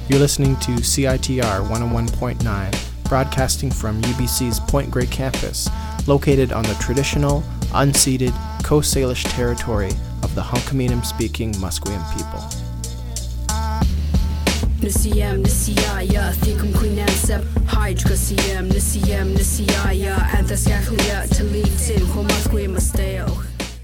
You're listening to CITR 101.9, broadcasting from UBC's Point Grey campus, located on the traditional, unceded Coast Salish territory of the Hunkaminam-speaking Musqueam people. Nisiyam nisiyaya thikum quinansab hydrocasiam nisiyaya anthascaclia talitin homasquimasteo.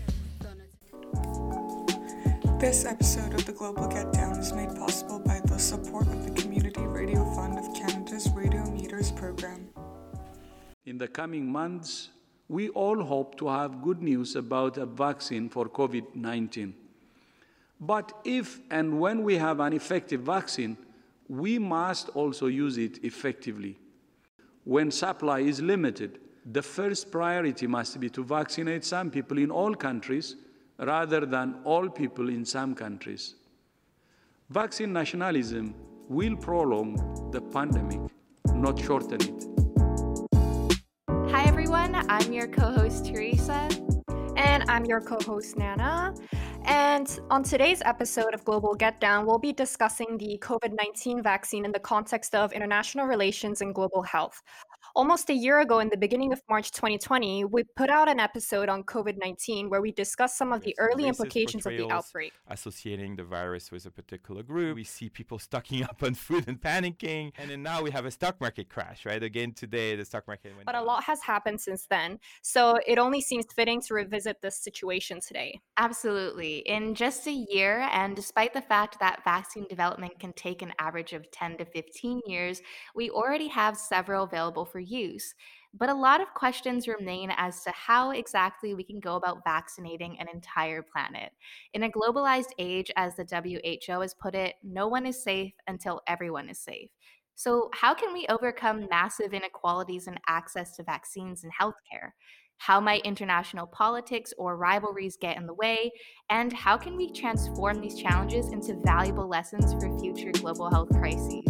This episode of the Global Get Down is made possible by the support of the Community Radio Fund of Canada's Radio Meters program. In the coming months, we all hope to have good news about a vaccine for COVID-19. But if and when we have an effective vaccine, we must also use it effectively. When supply is limited, the first priority must be to vaccinate some people in all countries rather than all people in some countries. Vaccine nationalism will prolong the pandemic, not shorten it. Hi everyone, I'm your co-host Teresa. And I'm your co-host Nana. And on today's episode of Global Get Down, we'll be discussing the COVID-19 vaccine in the context of international relations and global health. Almost a year ago, in the beginning of March 2020, we put out an episode on COVID-19 where we discussed some of the early implications of the outbreak. Associating the virus with a particular group. We see people stocking up on food and panicking. And then now we have a stock market crash, right? Again, today, the stock market went But down. a lot has happened since then. So it only seems fitting to revisit this situation today. Absolutely. In just a year, and despite the fact that vaccine development can take an average of 10 to 15 years, we already have several available for use. But a lot of questions remain as to how exactly we can go about vaccinating an entire planet. In a globalized age, as the WHO has put it, no one is safe until everyone is safe. So how can we overcome massive inequalities in access to vaccines and healthcare? How might international politics or rivalries get in the way? And how can we transform these challenges into valuable lessons for future global health crises?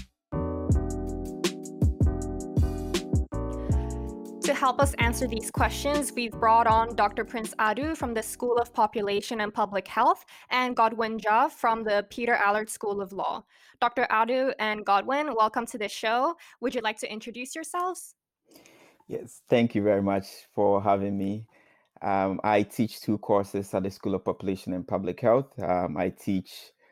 To help us answer these questions, we've brought on Dr. Prince Adu from the School of Population and Public Health and Godwin Jha from the Peter Allard School of Law. Dr. Adu and Godwin, welcome to the show. Would you like to introduce yourselves? Yes, thank you very much for having me. I teach two courses at the School of Population and Public Health. I teach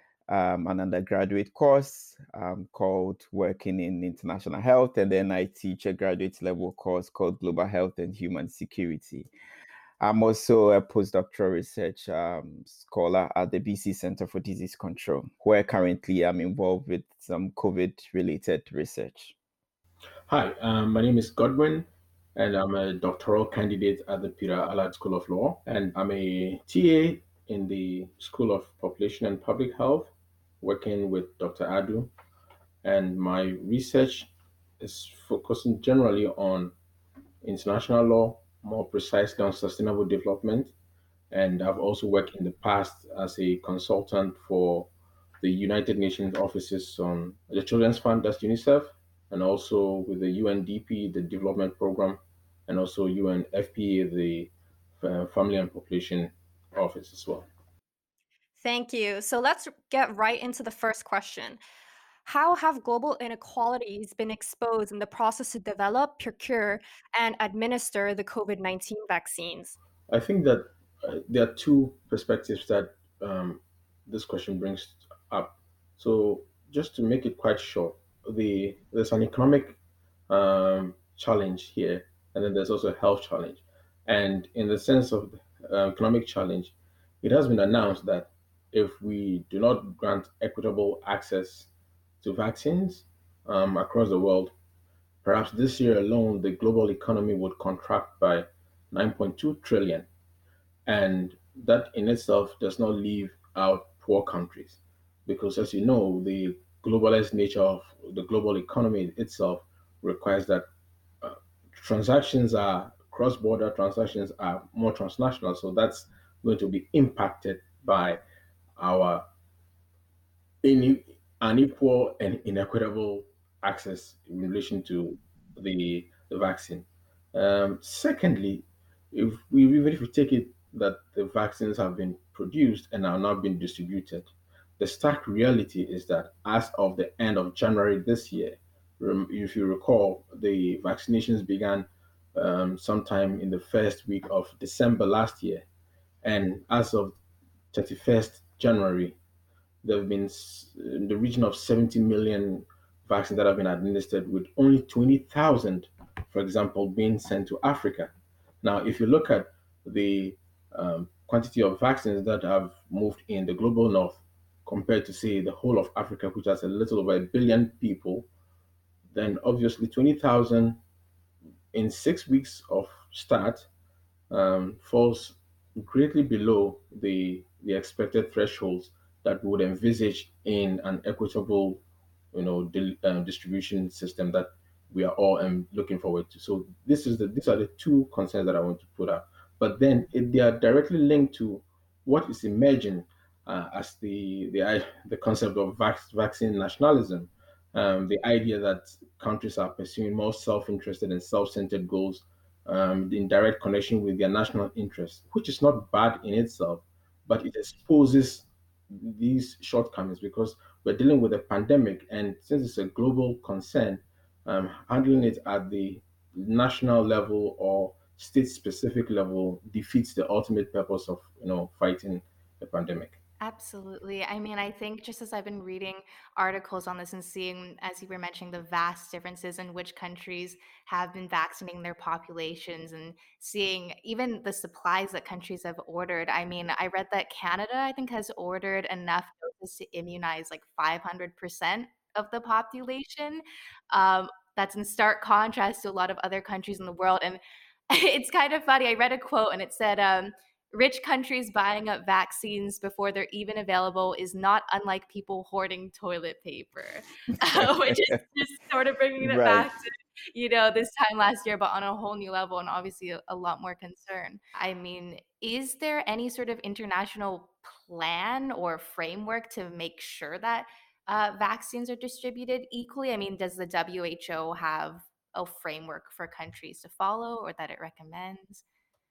an undergraduate course called Working in International Health, and then I teach a graduate level course called Global Health and Human Security. I'm also a postdoctoral research scholar at the BC Center for Disease Control, where currently I'm involved with some COVID-related research. Hi, my name is Godwin, and I'm a doctoral candidate at the Peter Allard School of Law, and I'm a TA in the School of Population and Public Health, working with Dr. Adu, and my research is focusing generally on international law, more precisely on sustainable development, and I've also worked in the past as a consultant for the United Nations offices on the Children's Fund, that's UNICEF, and also with the UNDP, the Development Program, and also UNFPA, the Family and Population Office as well. Thank you. So let's get right into the first question. How have global inequalities been exposed in the process to develop, procure, and administer the COVID-19 vaccines? I think that there are two perspectives that this question brings up. So, just to make it quite short, there's an economic challenge here, and then there's also a health challenge. And in the sense of economic challenge, it has been announced that if we do not grant equitable access to vaccines across the world, perhaps this year alone, the global economy would contract by 9.2 trillion. And that in itself does not leave out poor countries. Because as you know, the globalized nature of the global economy itself requires that transactions are cross-border transactions are more transnational. So that's going to be impacted by our unequal and inequitable access in relation to the vaccine. Secondly, even if we take it that the vaccines have been produced and are now being distributed, the stark reality is that as of the end of January this year, if you recall, the vaccinations began sometime in the first week of December last year. And as of 31st January, there have been in the region of 70 million vaccines that have been administered, with only 20,000, for example, being sent to Africa. Now, if you look at the quantity of vaccines that have moved in the global north compared to, say, the whole of Africa, which has a little over 1 billion people, then obviously 20,000 in 6 weeks of start falls greatly below the expected thresholds that we would envisage in an equitable, distribution system that we are all looking forward to. So these are the two concerns that I want to put up. But then they are directly linked to what is emerging as the concept of vaccine nationalism, the idea that countries are pursuing more self-interested and self-centered goals in direct connection with their national interests, which is not bad in itself, but it exposes these shortcomings because we're dealing with a pandemic, and since it's a global concern, handling it at the national level or state-specific level defeats the ultimate purpose of fighting the pandemic. Absolutely. I mean, I think just as I've been reading articles on this and seeing, as you were mentioning, the vast differences in which countries have been vaccinating their populations and seeing even the supplies that countries have ordered. I mean, I read that Canada, I think, has ordered enough doses to immunize like 500% of the population. That's in stark contrast to a lot of other countries in the world. And it's kind of funny. I read a quote and it said, rich countries buying up vaccines before they're even available is not unlike people hoarding toilet paper, which is just sort of bringing it Right. back to, this time last year, but on a whole new level and obviously a lot more concern. I mean, is there any sort of international plan or framework to make sure that vaccines are distributed equally? I mean, does the WHO have a framework for countries to follow or that it recommends?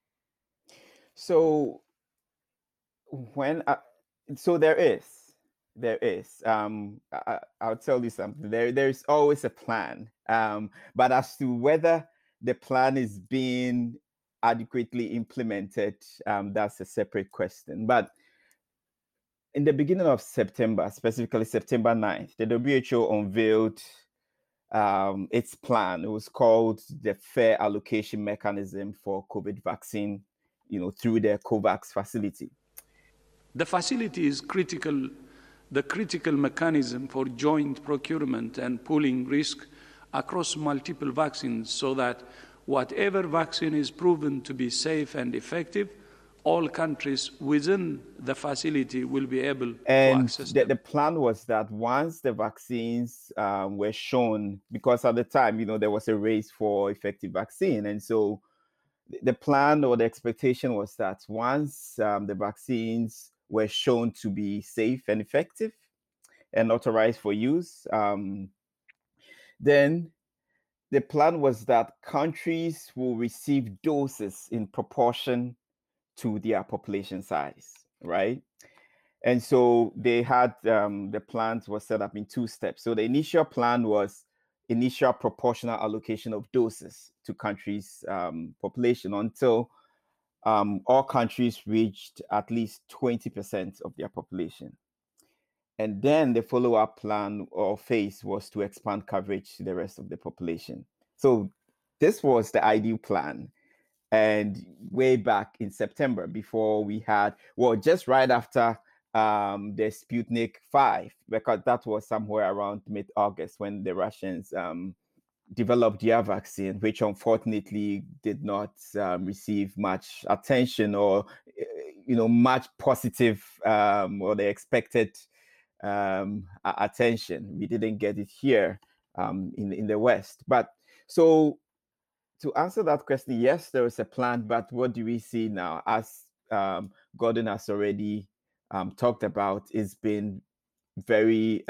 So when so there is I'll tell you something. There's always a plan, but as to whether the plan is being adequately implemented, that's a separate question. But in the beginning of September, specifically September 9th, the WHO unveiled its plan. It was called the Fair Allocation Mechanism for COVID vaccine, through the COVAX facility. The facility is critical, the critical mechanism for joint procurement and pooling risk across multiple vaccines so that whatever vaccine is proven to be safe and effective, all countries within the facility will be able to access them. The plan was that once the vaccines were shown, because at the time, there was a race for effective vaccine. And so the plan or the expectation was that once the vaccines were shown to be safe and effective and authorized for use, then the plan was that countries will receive doses in proportion to their population size, right? And so they had the plans were set up in two steps. So the initial plan was initial proportional allocation of doses to countries' population until all countries reached at least 20% of their population. And then the follow-up plan or phase was to expand coverage to the rest of the population. So this was the ideal plan. And way back in September, before we had, just right after the Sputnik 5, because that was somewhere around mid-August when the Russians developed their vaccine, which unfortunately did not receive much attention or, much positive or the expected attention. We didn't get it here in the West. But so to answer that question, yes, there is a plan, but what do we see now? As Gordon has already talked about, it's been very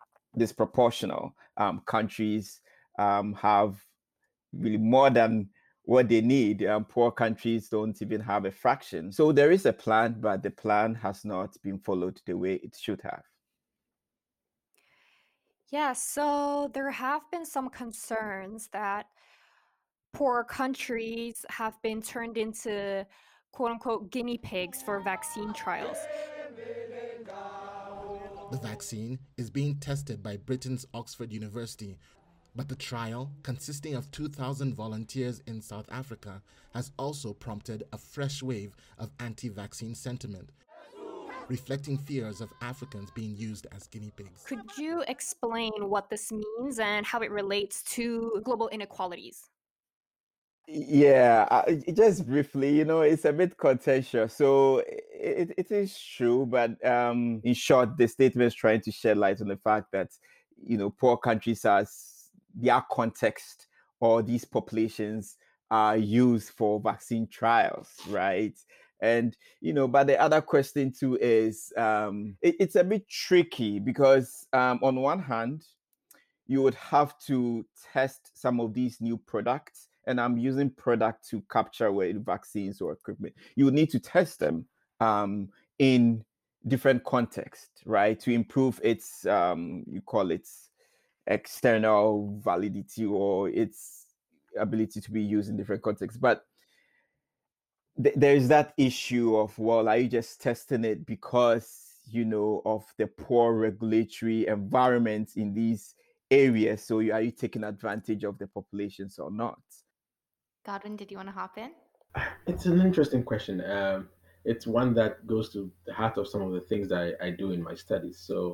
disproportional. Countries have really more than what they need. Poor countries don't even have a fraction. So there is a plan, but the plan has not been followed the way it should have. Yeah, so there have been some concerns that poor countries have been turned into quote unquote guinea pigs for vaccine trials. The vaccine is being tested by Britain's Oxford University, but the trial, consisting of 2,000 volunteers in South Africa, has also prompted a fresh wave of anti-vaccine sentiment, reflecting fears of Africans being used as guinea pigs. Could you explain what this means and how it relates to global inequalities? Yeah, just briefly, it's a bit contentious. So it is true, but in short, the statement is trying to shed light on the fact that, poor countries their context or these populations are used for vaccine trials, right? And, but the other question too is it's a bit tricky because on one hand, you would have to test some of these new products. And I'm using product to capture with vaccines or equipment. You would need to test them in different contexts, right? To improve its, you call it external validity or its ability to be used in different contexts. But there is that issue of, well, are you just testing it because, of the poor regulatory environment in these areas? So are you taking advantage of the populations or not? Godwin, did you want to hop in? It's an interesting question. It's one that goes to the heart of some of the things that I do in my studies. So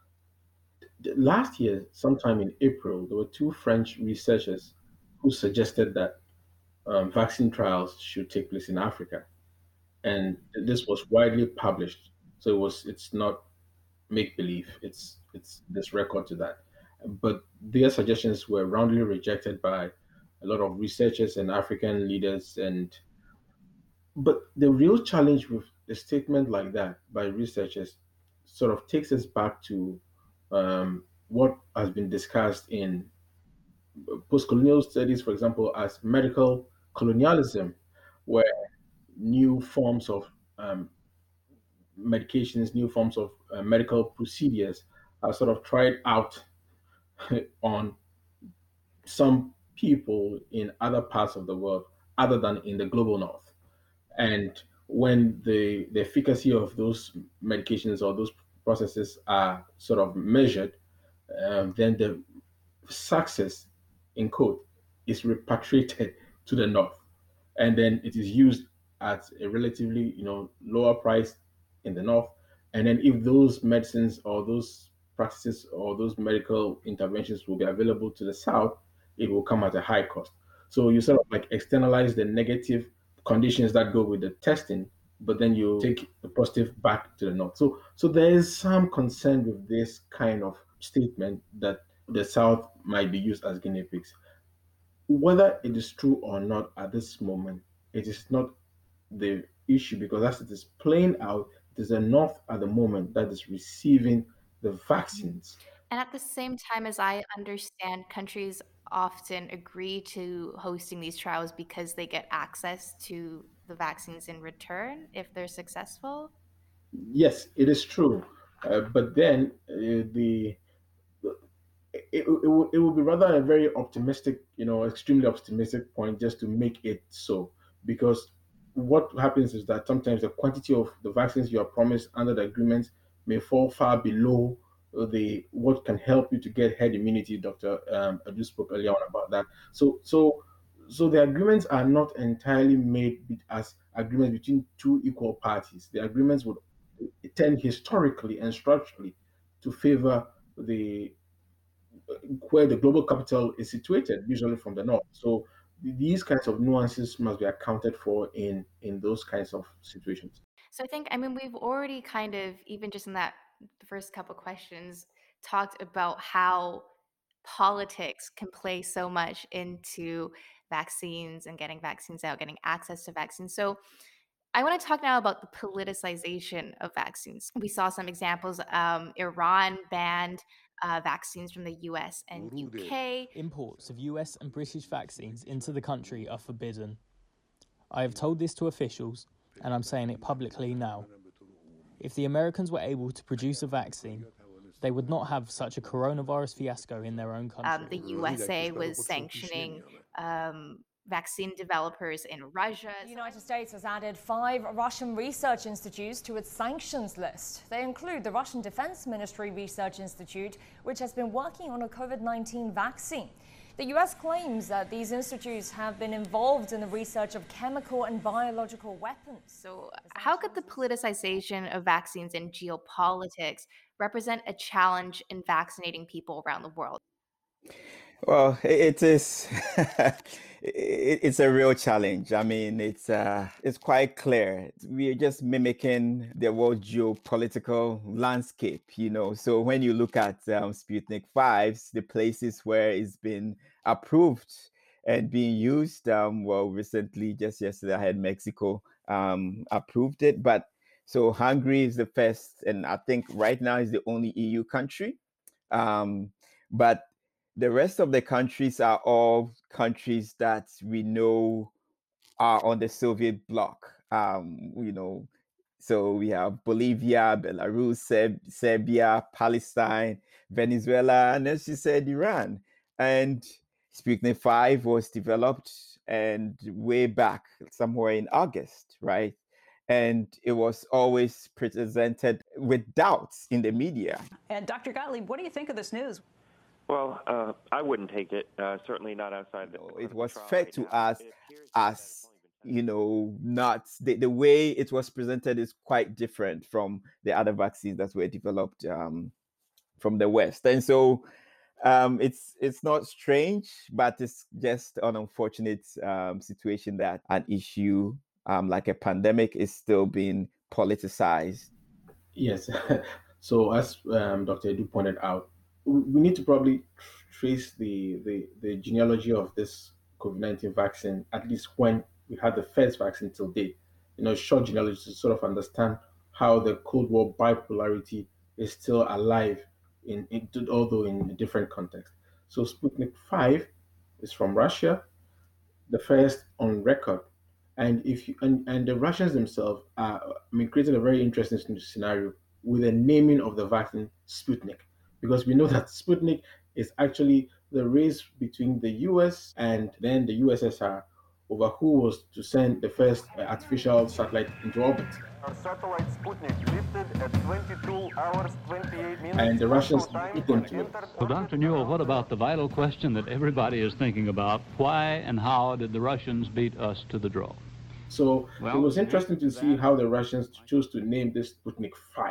last year, sometime in April, there were two French researchers who suggested that vaccine trials should take place in Africa, and this was widely published. So it's not make believe. It's this record to that. But their suggestions were roundly rejected by a lot of researchers and African leaders. But the real challenge with a statement like that by researchers sort of takes us back to what has been discussed in post-colonial studies, for example, as medical colonialism, where new forms of um, medications, new forms of medical procedures are sort of tried out on some people in other parts of the world other than in the global north. And when the efficacy of those medications or those processes are sort of measured, then the success, in quote, is repatriated to the north, and then it is used at a relatively lower price in the north. And then if those medicines or those practices or those medical interventions will be available to the south, it will come at a high cost. So you sort of like externalize the negative conditions that go with the testing, but then you take the positive back to the north. So there is some concern with this kind of statement that the south might be used as guinea pigs. Whether it is true or not at this moment, it is not the issue, because as it is playing out, it is the north at the moment that is receiving the vaccines. And at the same time, as I understand, countries often agree to hosting these trials because they get access to the vaccines in return if they're successful. Yes, it is true, but then it will be rather a very optimistic, extremely optimistic point just to make it so, because what happens is that sometimes the quantity of the vaccines you are promised under the agreement may fall far below the what can help you to get herd immunity. Dr. Adu spoke earlier on about that. So the agreements are not entirely made as agreements between two equal parties. The agreements would tend historically and structurally to favor the where the global capital is situated, usually from the north. So these kinds of nuances must be accounted for in those kinds of situations. So I mean, we've already kind of, even just in that the first couple questions, talked about how politics can play so much into vaccines and getting vaccines out, getting access to vaccines. So I want to talk now about the politicization of vaccines. We saw some examples. Iran banned vaccines from the US and UK. Imports of US and British vaccines into the country are forbidden. I have told this to officials, and I'm saying it publicly now. If the Americans were able to produce a vaccine, they would not have such a coronavirus fiasco in their own country. The USA was sanctioning vaccine developers in Russia. The United States has added 5 Russian research institutes to its sanctions list. They include the Russian Defense Ministry Research Institute, which has been working on a COVID-19 vaccine. The US claims that these institutes have been involved in the research of chemical and biological weapons. So, how could the politicization of vaccines and geopolitics represent a challenge in vaccinating people around the world? Well, it is. It's a real challenge. I mean, it's quite clear. We are just mimicking the world geopolitical landscape, So when you look at Sputnik 5s, the places where it's been approved and being used, recently, just yesterday, I had Mexico approved it. But so Hungary is the first, and I think right now is the only EU country. But the rest of the countries are all countries that we know are on the Soviet bloc. So we have Bolivia, Belarus, Serbia, Palestine, Venezuela, and as you said, Iran. And Sputnik 5 was developed and way back somewhere in August, right? And it was always presented with doubts in the media. And Dr. Gottlieb, what do you think of this news? Well, I wouldn't take it, certainly not outside the It was fed to us as, not the way it was presented is quite different from the other vaccines that were developed from the West. And so it's not strange, but it's just an unfortunate situation that an issue like a pandemic is still being politicized. Yes. So as Dr. Edu pointed out, we need to probably trace the genealogy of this COVID-19 vaccine, at least when we had the first vaccine till date. Short genealogy to sort of understand how the Cold War bipolarity is still alive, although in a different context. So Sputnik 5 is from Russia, the first on record. And and the Russians themselves created a very interesting scenario with the naming of the vaccine Sputnik, because we know that Sputnik is actually the race between the US and then the USSR over who was to send the first artificial satellite into orbit. Our satellite Sputnik lifted at 22 hours, 28 minutes. And the Russians beat them to it. So, Dr. Newell, what about the vital question that everybody is thinking about? Why and how did the Russians beat us to the draw? So it was interesting to see how the Russians chose to name this Sputnik 5,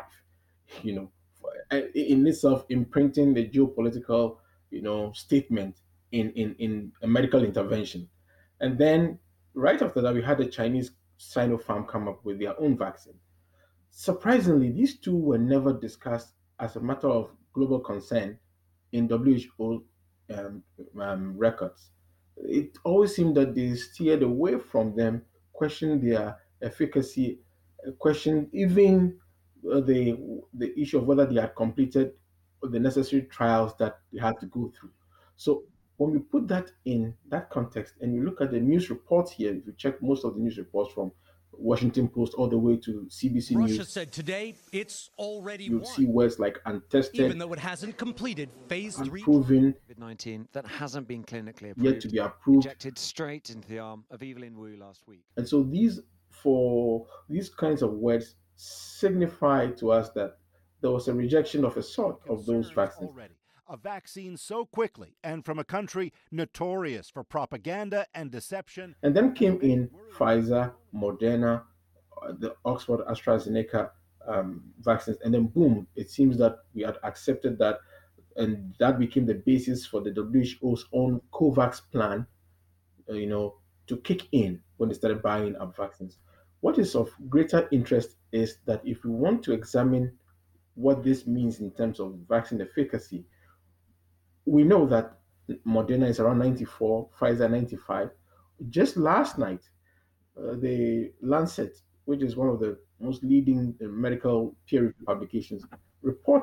in itself imprinting the geopolitical, statement in a medical intervention. And then right after that, we had the Chinese Sinopharm come up with their own vaccine. Surprisingly, these two were never discussed as a matter of global concern in WHO records. It always seemed that they steered away from them, questioned their efficacy, questioned even the issue of whether they had completed the necessary trials that they had to go through. So when we put that in that context and you look at the news reports here, if you check most of the news reports from Washington Post all the way to CBC Russia News, said today it's already you'll won, see words like untested, even though it hasn't completed phase 3. Unproven, COVID-19 that hasn't been clinically approved, yet to be approved, injected straight into the arm of Evelyn Wu last week. And so these kinds of words signify to us that there was a rejection of a sort of those vaccines. A vaccine so quickly and from a country notorious for propaganda and deception. And then came in Pfizer, Moderna, the Oxford AstraZeneca vaccines, and then boom, it seems that we had accepted that, and that became the basis for the WHO's own COVAX plan, to kick in when they started buying up vaccines. What is of greater interest is that if we want to examine what this means in terms of vaccine efficacy, we know that Moderna is around 94, Pfizer 95. Just last night, the Lancet, which is one of the most leading medical peer review publications, reported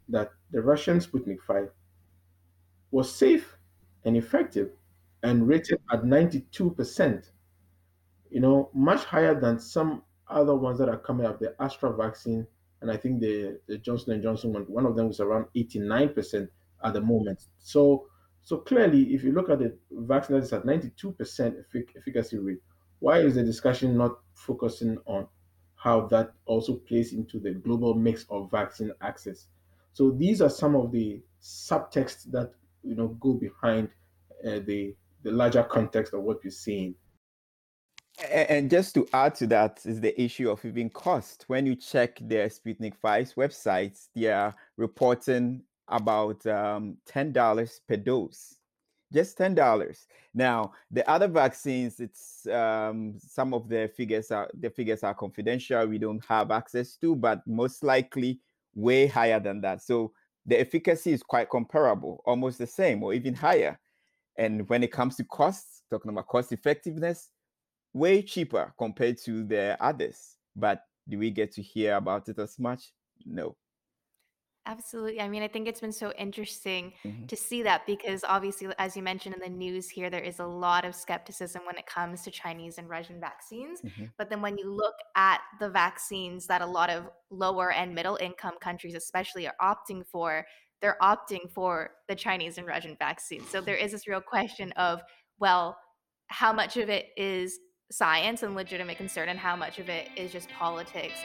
that the Russian Sputnik 5 was safe and effective and rated at 92%, much higher than some other ones that are coming up, the Astra vaccine, and I think the Johnson & Johnson one of them was around 89% at the moment. So clearly, if you look at the vaccine that is at 92% efficacy rate, why is the discussion not focusing on how that also plays into the global mix of vaccine access? So these are some of the subtexts that go behind the larger context of what we're seeing. And just to add to that is the issue of even cost. When you check their Sputnik 5's websites, they are reporting about $10 per dose, just $10. Now, the other vaccines, it's some of the figures are confidential. We don't have access to, but most likely way higher than that. So the efficacy is quite comparable, almost the same or even higher. And when it comes to costs, talking about cost effectiveness, way cheaper compared to the others. But do we get to hear about it as much? No. Absolutely. I mean, I think it's been so interesting to see that because obviously, as you mentioned in the news here, there is a lot of skepticism when it comes to Chinese and Russian vaccines. But then when you look at the vaccines that a lot of lower and middle income countries especially are opting for, they're opting for the Chinese and Russian vaccines. So there is this real question of, well, how much of it is science and legitimate concern and how much of it is just politics?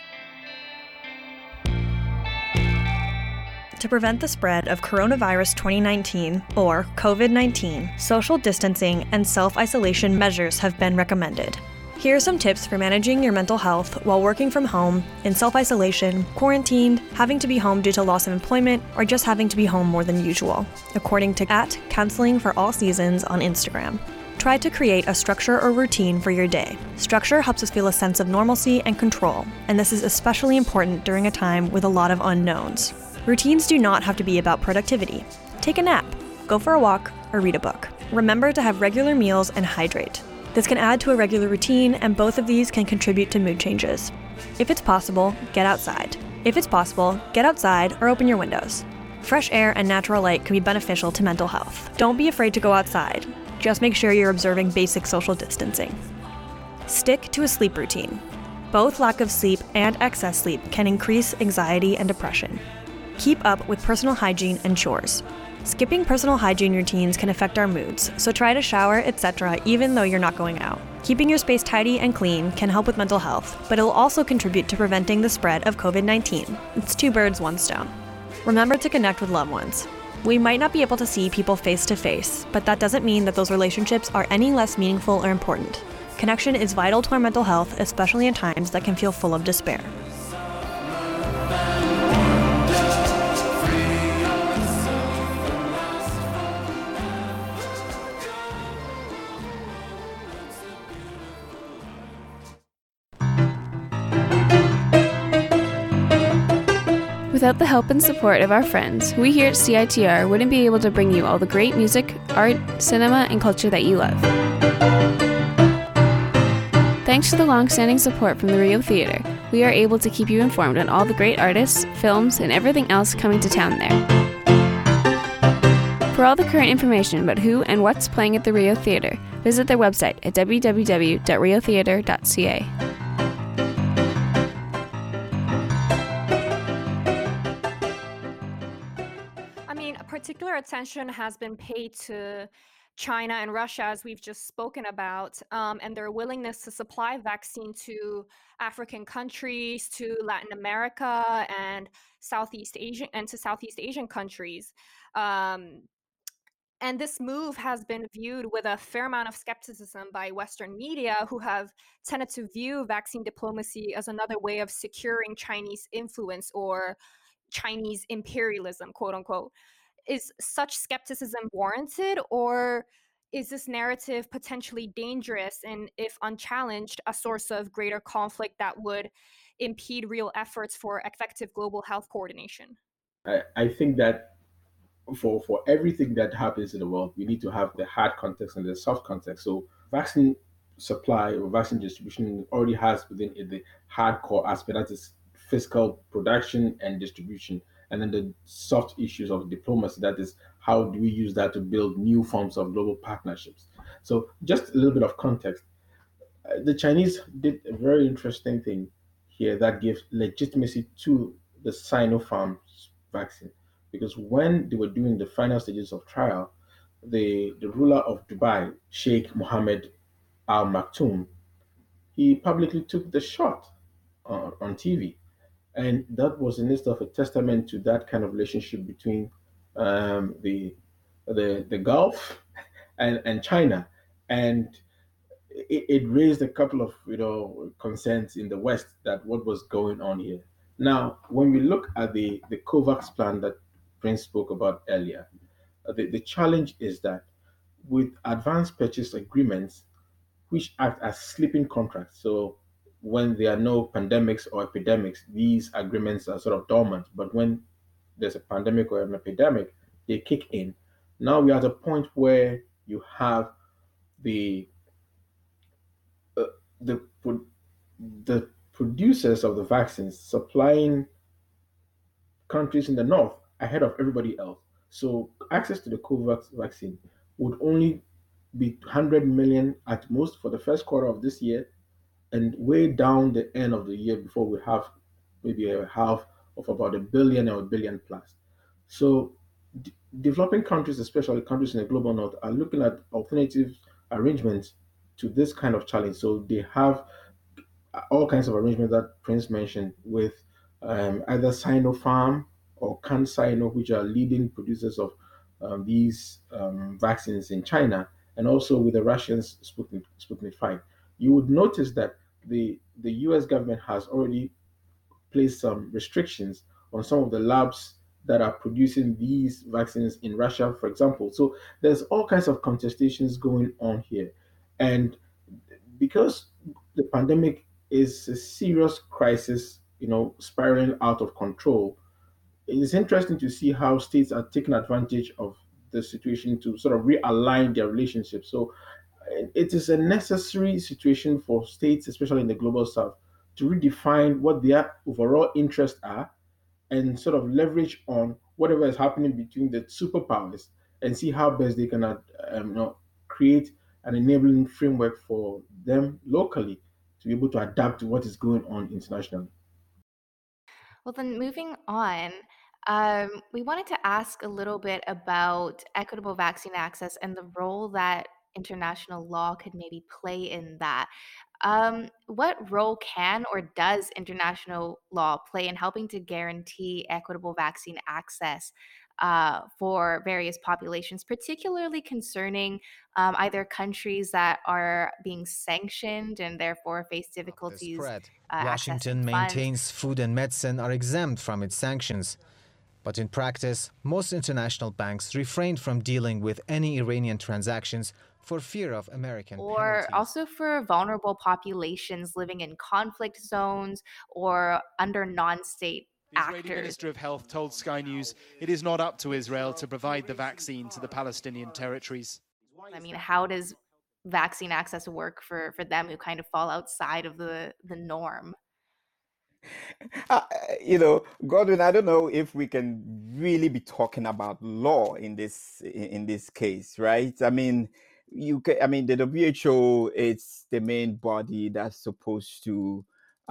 To prevent the spread of coronavirus 2019, or COVID-19, social distancing and self-isolation measures have been recommended. Here are some tips for managing your mental health while working from home, in self-isolation, quarantined, having to be home due to loss of employment, or just having to be home more than usual, according to @counselingforallseasons on Instagram. Try to create a structure or routine for your day. Structure helps us feel a sense of normalcy and control, and this is especially important during a time with a lot of unknowns. Routines do not have to be about productivity. Take a nap, go for a walk, or read a book. Remember to have regular meals and hydrate. This can add to a regular routine, and both of these can contribute to mood changes. If it's possible, get outside. Or open your windows. Fresh air and natural light can be beneficial to mental health. Don't be afraid to go outside. Just make sure you're observing basic social distancing. Stick to a sleep routine. Both lack of sleep and excess sleep can increase anxiety and depression. Keep up with personal hygiene and chores. Skipping personal hygiene routines can affect our moods, so try to shower, etc., even though you're not going out. Keeping your space tidy and clean can help with mental health, but it'll also contribute to preventing the spread of COVID-19. It's 2 birds, 1 stone. Remember to connect with loved ones. We might not be able to see people face to face, but that doesn't mean that those relationships are any less meaningful or important. Connection is vital to our mental health, especially in times that can feel full of despair. Without the help and support of our friends, we here at CITR wouldn't be able to bring you all the great music, art, cinema, and culture that you love. Thanks to the long-standing support from the Rio Theatre, we are able to keep you informed on all the great artists, films, and everything else coming to town there. For all the current information about who and what's playing at the Rio Theatre, visit their website at www.riotheatre.ca. Particular attention has been paid to China and Russia, as we've just spoken about, and their willingness to supply vaccine to African countries, to Latin America, and Southeast Asian countries. And this move has been viewed with a fair amount of skepticism by Western media, who have tended to view vaccine diplomacy as another way of securing Chinese influence or Chinese imperialism, quote unquote. Is such skepticism warranted, or is this narrative potentially dangerous and, if unchallenged, a source of greater conflict that would impede real efforts for effective global health coordination? I think that for everything that happens in the world, we need to have the hard context and the soft context. So vaccine supply or vaccine distribution already has within it the hardcore aspect, that is physical production and distribution. and then the soft issues of diplomacy. That is, how do we use that to build new forms of global partnerships? So just a little bit of context. The Chinese did a very interesting thing here that gives legitimacy to the Sinopharm vaccine, because when they were doing the final stages of trial, the ruler of Dubai, Sheikh Mohammed Al Maktoum, he publicly took the shot on TV. And that was in itself a testament to that kind of relationship between the Gulf and China. And it raised a couple of concerns in the West that what was going on here. Now, when we look at the COVAX plan that Prince spoke about earlier, the challenge is that with advanced purchase agreements, which act as sleeping contracts. So when there are no pandemics or epidemics, these agreements are sort of dormant. But when there's a pandemic or an epidemic, they kick in. Now we're at a point where you have the producers of the vaccines supplying countries in the north ahead of everybody else. So access to the COVAX vaccine would only be 100 million at most for the first quarter of this year, and way down the end of the year before we have maybe a half of about 1 billion or 1 billion plus. So developing countries, especially countries in the global north, are looking at alternative arrangements to this kind of challenge. So they have all kinds of arrangements that Prince mentioned with either Sinopharm or CanSino, which are leading producers of these vaccines in China, and also with the Russians Sputnik 5. You would notice that the US government has already placed some restrictions on some of the labs that are producing these vaccines in Russia, for example. So there's all kinds of contestations going on here. And because the pandemic is a serious crisis, spiraling out of control, it's interesting to see how states are taking advantage of the situation to sort of realign their relationships. So it is a necessary situation for states, especially in the global south, to redefine what their overall interests are and sort of leverage on whatever is happening between the superpowers and see how best they can create an enabling framework for them locally to be able to adapt to what is going on internationally. Well, then moving on, we wanted to ask a little bit about equitable vaccine access and the role that international law could maybe play in that. What role can or does international law play in helping to guarantee equitable vaccine access for various populations, particularly concerning either countries that are being sanctioned and therefore face difficulties? Washington maintains food and medicine are exempt from its sanctions. But in practice, most international banks refrained from dealing with any Iranian transactions for fear of American or penalties. also for vulnerable populations living in conflict zones or under non-state The Israeli actors. Minister of Health told Sky News it is not up to Israel to provide the vaccine to the Palestinian territories. I mean, how does vaccine access work for them who kind of fall outside of the norm? Godwin, I don't know if we can really be talking about law in this case, right? I mean, the WHO is the main body that's supposed to,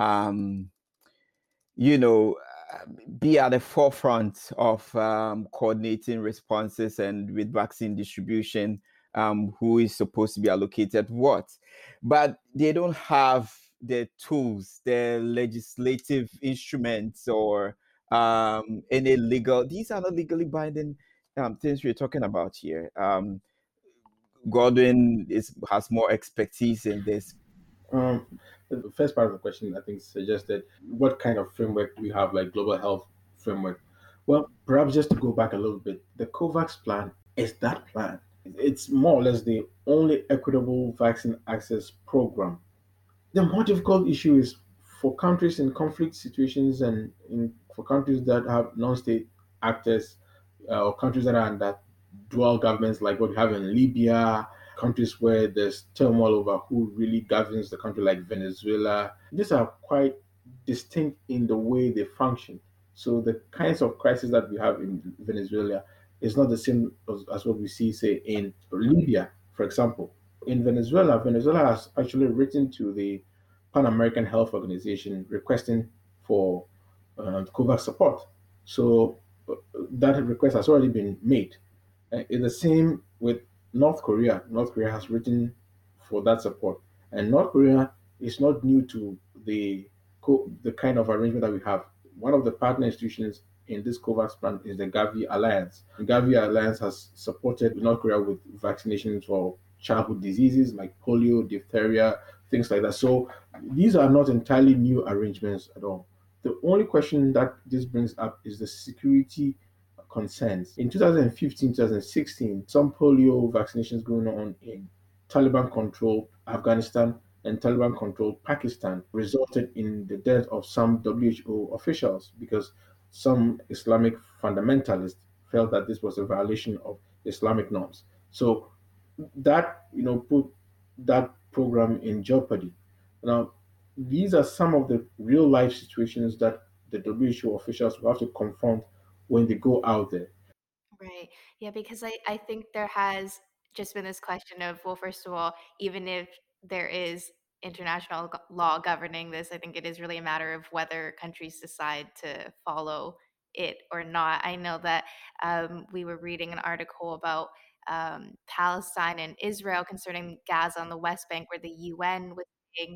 be at the forefront of coordinating responses and with vaccine distribution, who is supposed to be allocated what. But they don't have the tools, the legislative instruments, or any legal. These are not legally binding things we're talking about here. Godwin has more expertise in this. The first part of the question, I think, suggested what kind of framework do we have, like global health framework? Well, perhaps just to go back a little bit, the COVAX plan is that plan. It's more or less the only equitable vaccine access program. The more difficult issue is for countries in conflict situations and for countries that have non-state actors or countries that are under dual governments like what we have in Libya, countries where there's turmoil over who really governs the country like Venezuela. These are quite distinct in the way they function. So the kinds of crises that we have in Venezuela is not the same as what we see, say, in Libya, for example. In Venezuela, Venezuela has actually written to the Pan American Health Organization requesting for COVAX support. So that request has already been made. It's the same with North Korea. North Korea has written for that support, and North Korea is not new to the kind of arrangement that we have. One of the partner institutions in this COVAX plan is the Gavi Alliance. The Gavi Alliance has supported North Korea with vaccinations for childhood diseases like polio, diphtheria, things like that. So these are not entirely new arrangements at all. The only question that this brings up is the security concerns. In 2015, 2016, some polio vaccinations going on in Taliban-controlled Afghanistan and Taliban-controlled Pakistan resulted in the death of some WHO officials because some Islamic fundamentalists felt that this was a violation of Islamic norms. So that put that program in jeopardy. Now, these are some of the real life situations that the WHO officials will have to confront when they go out there. Right. Yeah, because I think there has just been this question of, well, first of all, even if there is international law governing this, I think it is really a matter of whether countries decide to follow it or not. I know that we were reading an article about Palestine and Israel concerning Gaza on the West Bank, where the UN was saying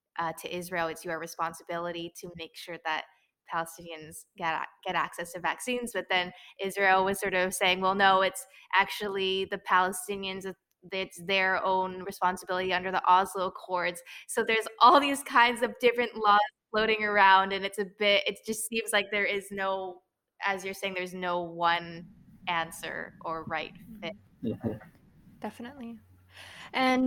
to Israel, it's your responsibility to make sure that Palestinians get access to vaccines. But then Israel was sort of saying, well, no, it's actually the Palestinians, it's their own responsibility under the Oslo Accords. So there's all these kinds of different laws floating around, and it just seems like there is no, as you're saying, there's no one answer or right fit. Definitely. And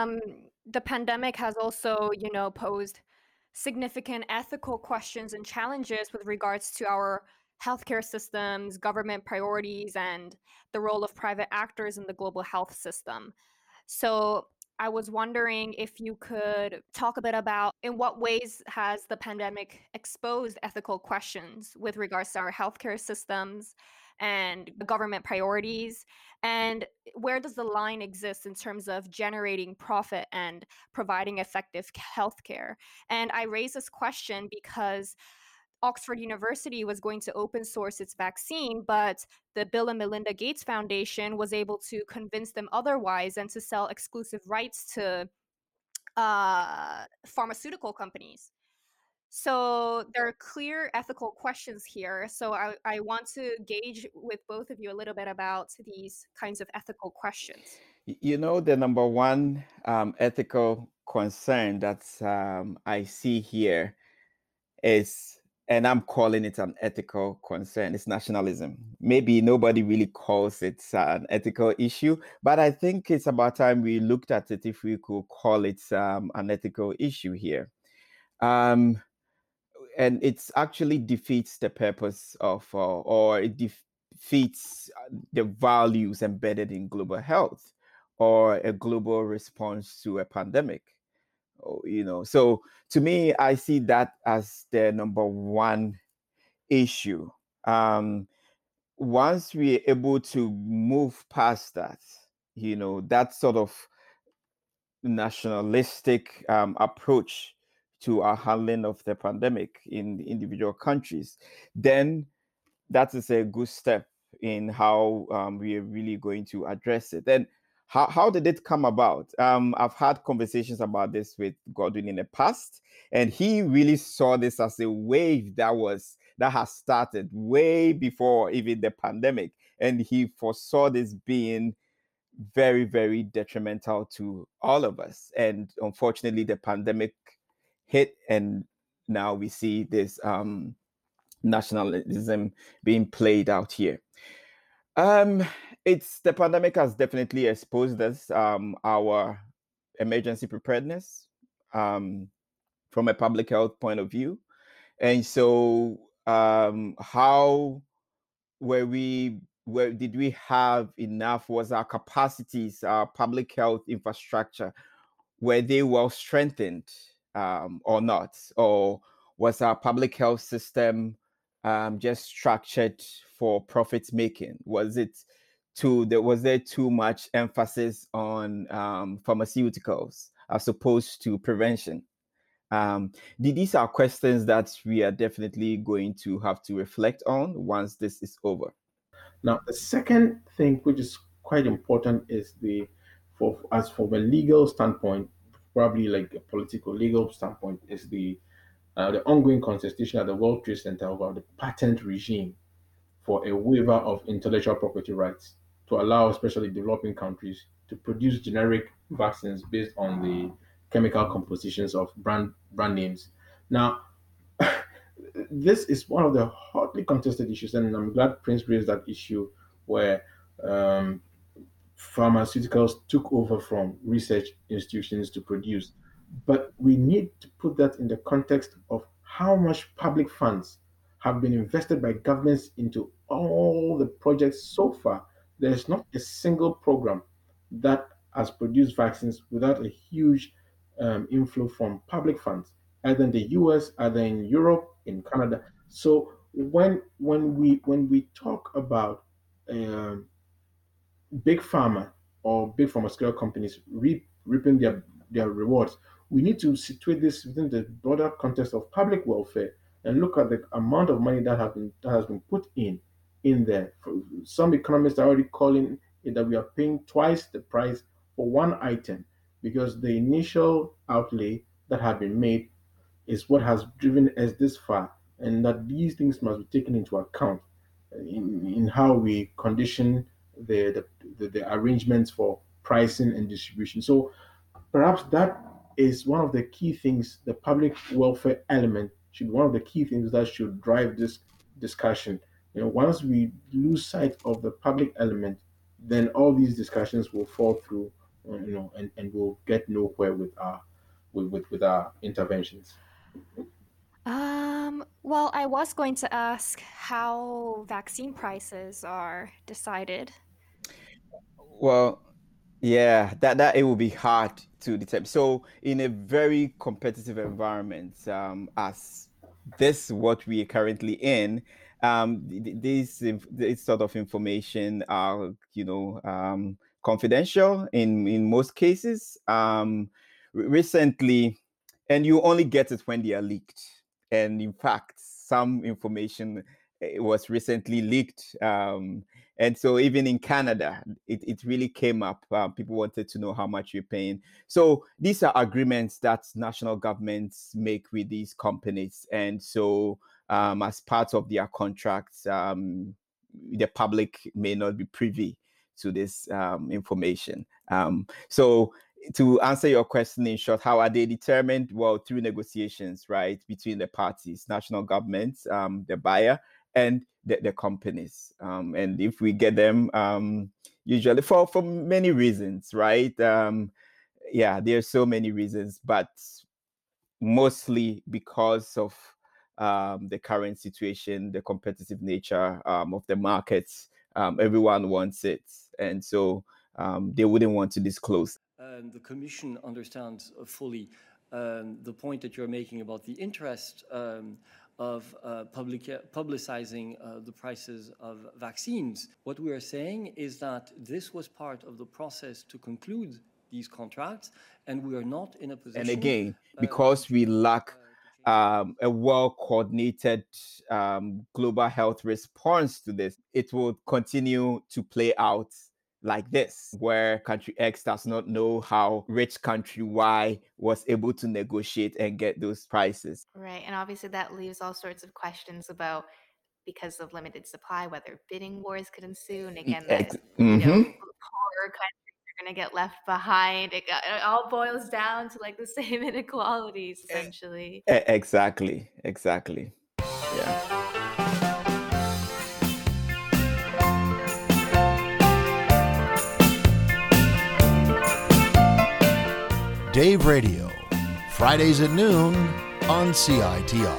the pandemic has also, posed significant ethical questions and challenges with regards to our healthcare systems, government priorities, and the role of private actors in the global health system. So I was wondering if you could talk a bit about in what ways has the pandemic exposed ethical questions with regards to our healthcare systems and government priorities, and where does the line exist in terms of generating profit and providing effective healthcare? And I raise this question because Oxford University was going to open source its vaccine, but the Bill and Melinda Gates Foundation was able to convince them otherwise and to sell exclusive rights to pharmaceutical companies. So there are clear ethical questions here. So I want to gauge with both of you a little bit about these kinds of ethical questions. The number one ethical concern that I see here is, and I'm calling it an ethical concern, it's nationalism. Maybe nobody really calls it an ethical issue, but I think it's about time we looked at it if we could call it an ethical issue here. And it actually defeats the purpose of, or it defeats the values embedded in global health or a global response to a pandemic. So to me, I see that as the number one issue. Once we're able to move past that, that sort of nationalistic approach to our handling of the pandemic in individual countries, then that is a good step in how we are really going to address it. And how did it come about? I've had conversations about this with Godwin in the past, and he really saw this as a wave that has started way before even the pandemic, and he foresaw this being very, very detrimental to all of us. And unfortunately, the pandemic hit, and now we see this nationalism being played out here. The pandemic has definitely exposed us our emergency preparedness from a public health point of view. And so how where did we have enough? Was our capacities, our public health infrastructure, were they well strengthened or not? Or was our public health system just structured for profit making? Was there too much emphasis on pharmaceuticals as opposed to prevention? These are questions that we are definitely going to have to reflect on once this is over. Now, the second thing, which is quite important, is from a legal standpoint, probably like a political legal standpoint, is the ongoing contestation at the World Trade Center about the patent regime for a waiver of intellectual property rights to allow especially developing countries to produce generic vaccines based on the chemical compositions of brand names. Now, this is one of the hotly contested issues, and I'm glad Prince raised that issue where pharmaceuticals took over from research institutions to produce. But we need to put that in the context of how much public funds have been invested by governments into all the projects so far. There's not a single program that has produced vaccines without a huge inflow from public funds, either in the US, either in Europe, in Canada. So when we talk about big pharma or big pharmaceutical companies reaping their rewards, we need to situate this within the broader context of public welfare and look at the amount of money that has been put in there. Some economists are already calling it that we are paying twice the price for one item because the initial outlay that had been made is what has driven us this far, and that these things must be taken into account in how we condition the arrangements for pricing and distribution. So perhaps that is one of the key things. The public welfare element should be one of the key things that should drive this discussion. Once we lose sight of the public element, then all these discussions will fall through, and we'll get nowhere with our interventions. Well, I was going to ask how vaccine prices are decided. Well, yeah, that it will be hard to determine. So in a very competitive environment, as this what we are currently in, this sort of information are, confidential in most cases. Recently, and you only get it when they are leaked. And in fact, some information was recently leaked. And so even in Canada, it really came up. People wanted to know how much you're paying. So these are agreements that national governments make with these companies. And so as part of their contracts, the public may not be privy to this information. So to answer your question in short, how are they determined? Well, through negotiations, right, between the parties, national governments, the buyer, and the companies. And if we get them, usually for many reasons, right? Yeah, there are so many reasons, but mostly because of the current situation, the competitive nature of the markets. Everyone wants it. And so they wouldn't want to disclose. The Commission understands fully the point that you're making about the interest of publicizing the prices of vaccines. What we are saying is that this was part of the process to conclude these contracts, and we are not in a position... And again, because we lack a well-coordinated global health response to this, it will continue to play out like this, where country X does not know how rich country Y was able to negotiate and get those prices. Right, and obviously that leaves all sorts of questions about, because of limited supply, whether bidding wars could ensue, and again, that poorer countries are going to get left behind. It all boils down to like the same inequalities, essentially. Exactly. Yeah. Dave Radio, Fridays at noon on CITR.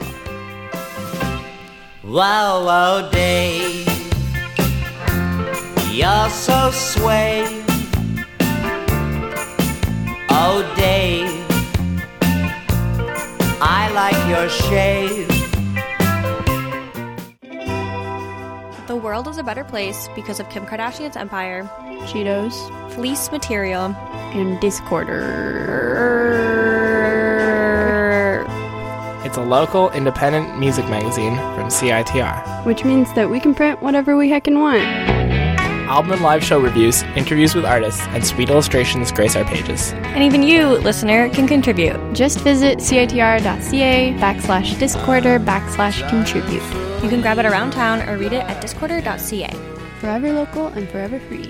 Wow, wow, Dave, you're so sway. Oh, Dave, I like your shave. world is a better place because of Kim Kardashian's empire, Cheetos, fleece material, and Discorder. It's a local independent music magazine from CITR. Which means that we can print whatever we heckin' want. Album and live show reviews, interviews with artists, and sweet illustrations grace our pages. And even you, listener, can contribute. Just visit citr.ca/Discorder/contribute. You can grab it around town or read it at discorder.ca. Forever local and forever free.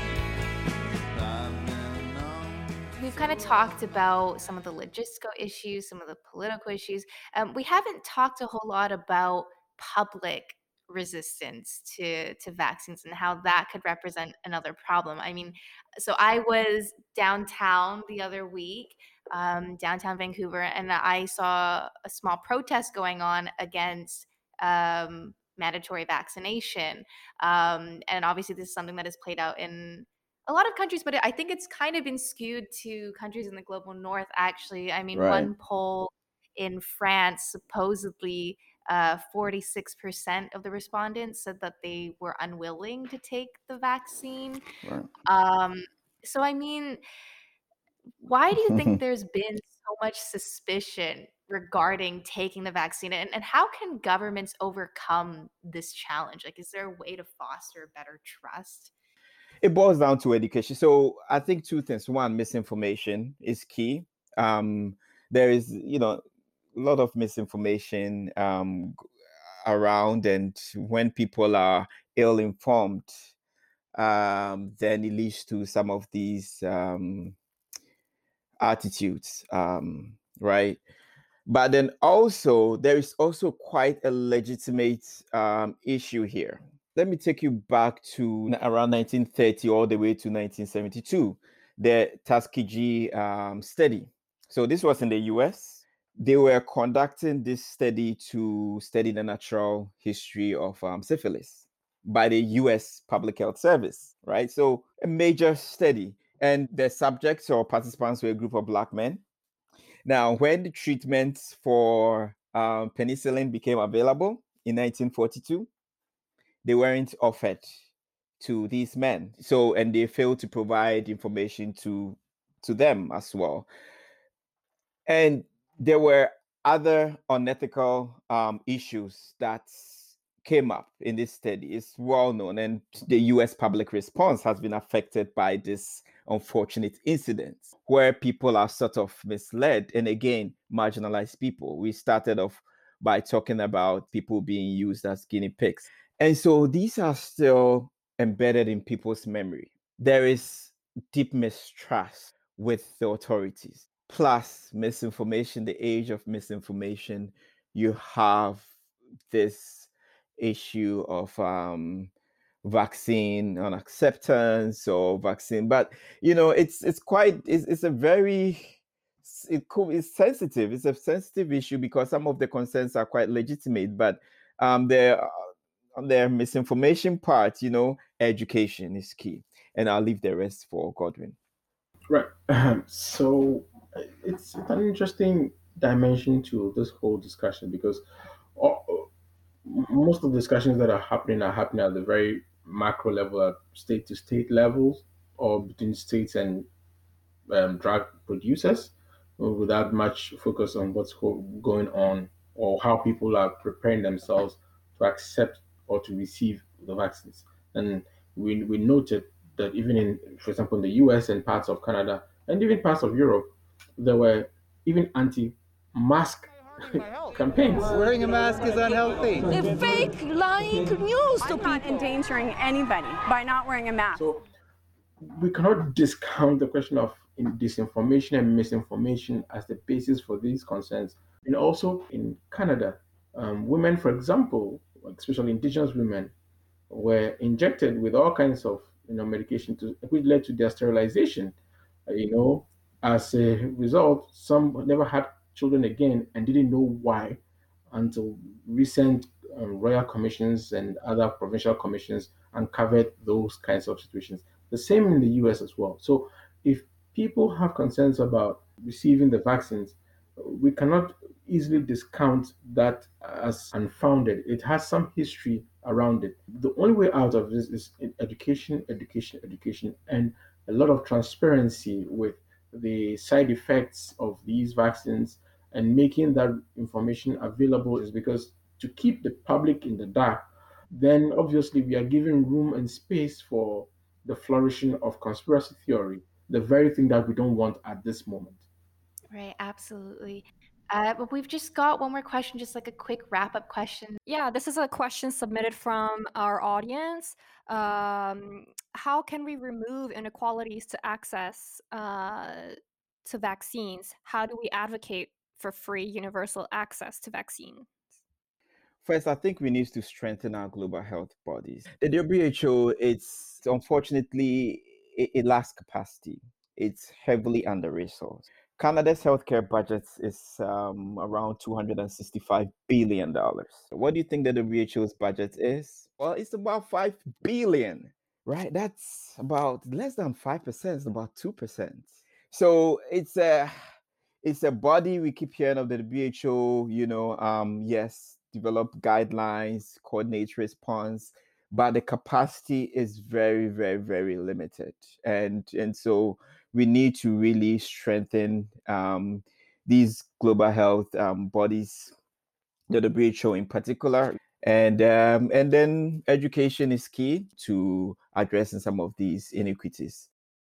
We've kind of talked about some of the logistical issues, some of the political issues. We haven't talked a whole lot about public resistance to vaccines and how that could represent another problem. I mean, so I was downtown the other week, downtown Vancouver, and I saw a small protest going on against mandatory vaccination. And obviously this is something that has played out in a lot of countries, but I think it's kind of been skewed to countries in the global north, actually. I mean, one poll in France, supposedly 46% of the respondents said that they were unwilling to take the vaccine. So, I mean, why do you think there's been so much suspicion regarding taking the vaccine? And how can governments overcome this challenge? Like, is there a way to foster better trust? It boils down to education. So I think two things. One, misinformation is key. There is, a lot of misinformation around, and when people are ill-informed, then it leads to some of these attitudes, right? But then also, there is also quite a legitimate issue here. Let me take you back to around 1930 all the way to 1972, the Tuskegee study. So this was in the US. They were conducting this study to study the natural history of syphilis by the US Public Health Service, right? So a major study. And the subjects or participants were a group of Black men. Now, when the treatments for penicillin became available in 1942, they weren't offered to these men. So, and they failed to provide information to them as well. And there were other unethical issues that came up in this study. It's well known, and the US public response has been affected by this unfortunate incident where people are sort of misled and again marginalized people. We started off by talking about people being used as guinea pigs. And so these are still embedded in people's memory. There is deep mistrust with the authorities, plus misinformation, the age of misinformation. You have this issue of vaccine unacceptance or vaccine, but it's a very sensitive. It's a sensitive issue because some of the concerns are quite legitimate, but on their misinformation part, education is key. And I'll leave the rest for Godwin. Right. So it's an interesting dimension to this whole discussion because most of the discussions that are happening at the very macro level, at state to state levels, or between states and drug producers, without much focus on what's going on or how people are preparing themselves to accept or to receive the vaccines. And we noted that even in, for example, in the US and parts of Canada and even parts of Europe, there were even anti-mask campaigns. Wearing a mask is unhealthy. It's fake, lying news to people. Endangering anybody by not wearing a mask. So we cannot discount the question of disinformation and misinformation as the basis for these concerns. And also in Canada, women, for example, especially Indigenous women, were injected with all kinds of medication which led to their sterilization. As a result, some never had children again and didn't know why until recent royal commissions and other provincial commissions uncovered those kinds of situations. The same in the US as well. So if people have concerns about receiving the vaccines, we cannot easily discount that as unfounded. It has some history around it. The only way out of this is education, and a lot of transparency with the side effects of these vaccines and making that information available, is because to keep the public in the dark, then obviously we are giving room and space for the flourishing of conspiracy theory, the very thing that we don't want at this moment. Right, absolutely. But we've just got one more question, just like a quick wrap-up question. Yeah, this is a question submitted from our audience. How can we remove inequalities to access to vaccines? How do we advocate for free universal access to vaccines? First, I think we need to strengthen our global health bodies. The WHO, it's unfortunately, it lacks capacity. It's heavily under-resourced. Canada's healthcare budget is around $265 billion. What do you think that the WHO's budget is? Well, it's about $5 billion, right? That's about less than 5%, it's about 2%. So it's a body, we keep hearing of the WHO, yes, develop guidelines, coordinate response, but the capacity is very, very, very limited. And so we need to really strengthen these global health bodies, the WHO in particular. And then education is key to addressing some of these inequities.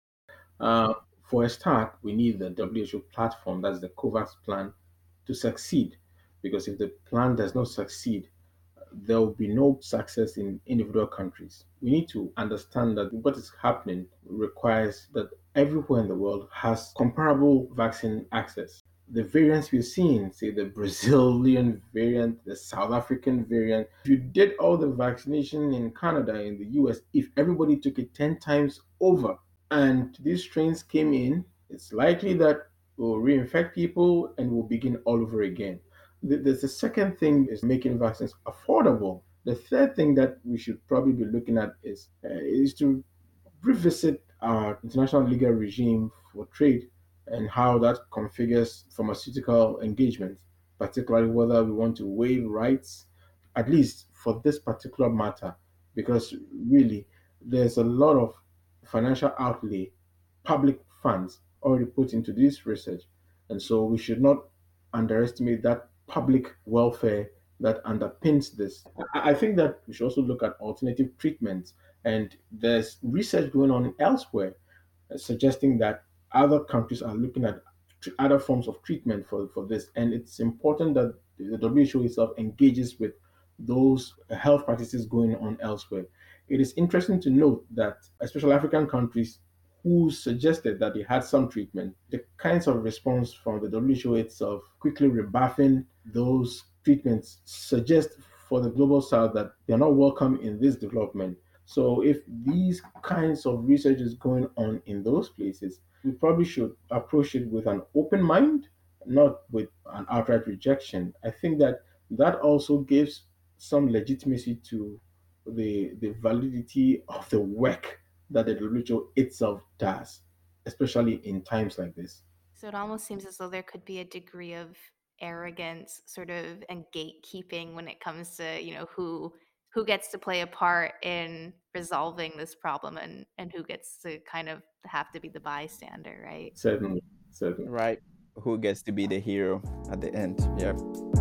For a start, we need the WHO platform, that's the COVAX plan, to succeed. Because if the plan does not succeed, there will be no success in individual countries. We need to understand that what is happening requires that everywhere in the world has comparable vaccine access. The variants we're seeing, say the Brazilian variant, the South African variant, if you did all the vaccination in Canada, in the US, if everybody took it 10 times over and these strains came in, it's likely that we'll reinfect people and we'll begin all over again. The second thing is making vaccines affordable. The third thing that we should probably be looking at is to revisit our international legal regime for trade and how that configures pharmaceutical engagement, particularly whether we want to waive rights, at least for this particular matter, because really there's a lot of financial outlay, public funds already put into this research. And so we should not underestimate that public welfare that underpins this. I think that we should also look at alternative treatments, and there's research going on elsewhere suggesting that other countries are looking at other forms of treatment for this, and it's important that the WHO itself engages with those health practices going on elsewhere. It is interesting to note that especially African countries who suggested that they had some treatment, the kinds of response from the WHO itself quickly rebuffing those treatments suggest for the global south that they're not welcome in this development. So if these kinds of research is going on in those places, we probably should approach it with an open mind, not with an outright rejection. I think that also gives some legitimacy to the validity of the work that the WHO itself does, especially in times like this. So it almost seems as though there could be a degree of arrogance sort of and gatekeeping when it comes to, who gets to play a part in resolving this problem and who gets to kind of have to be the bystander, right? Certainly. Right. Who gets to be the hero at the end. Yep.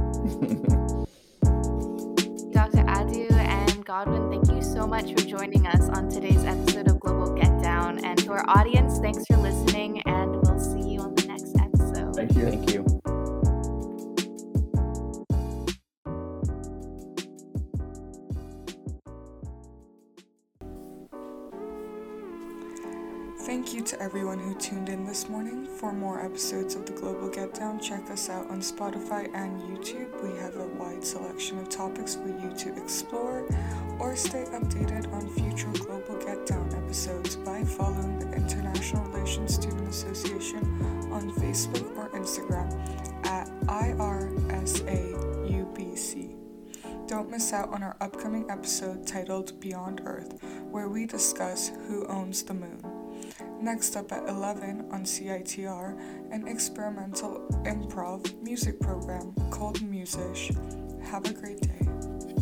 Dr. Adu and Godwin, thank you so much for joining us on today's episode of Global Get Down. And to our audience, thanks for listening, and we'll see you on the next episode. Thank you. Thank you. Thank you to everyone who tuned in this morning. For more episodes of the Global Get Down, check us out on Spotify and YouTube. We have a wide selection of topics for you to explore, or stay updated on future Global Get Down episodes by following the International Relations Student Association on Facebook or Instagram at IRSAUBC. Don't miss out on our upcoming episode titled Beyond Earth, where we discuss who owns the moon. Next up at 11 on CITR, an experimental improv music program called Musish. Have a great day.